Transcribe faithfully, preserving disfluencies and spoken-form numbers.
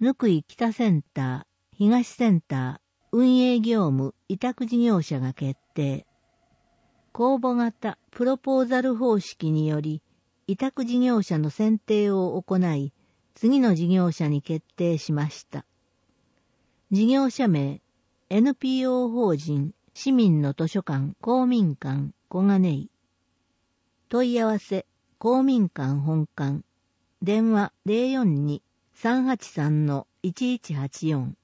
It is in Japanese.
ぬくい北センター、東センター、運営業務委託事業者が決定。公募型プロポーザル方式により、委託事業者の選定を行い、次の事業者に決定しました。事業者名、エヌピーオー 法人、市民の図書館、公民館、小金井。問い合わせ、公民館本館。電話 ゼロよんに さんはちさんのいちいちはちよん。